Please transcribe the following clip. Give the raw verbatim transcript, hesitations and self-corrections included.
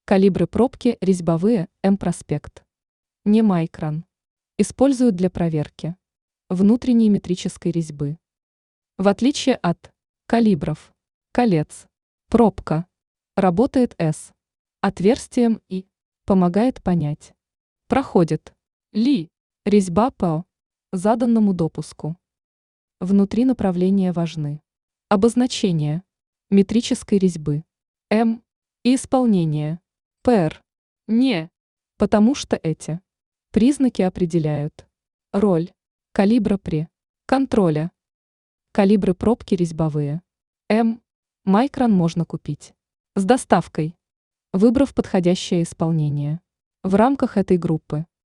Калибры пробки резьбовые М-проспект. Не Майкрон. Используют для проверки внутренней метрической резьбы. В отличие от калибров, колец, пробка работает с отверстием и помогает понять, проходит ли резьба по заданному допуску. Внутри направления важны обозначение метрической резьбы М и исполнение Пр. Не, потому что эти признаки определяют роль калибра при контроле. Калибры пробки резьбовые М. Майкрон можно купить с доставкой, выбрав подходящее исполнение. В рамках этой группы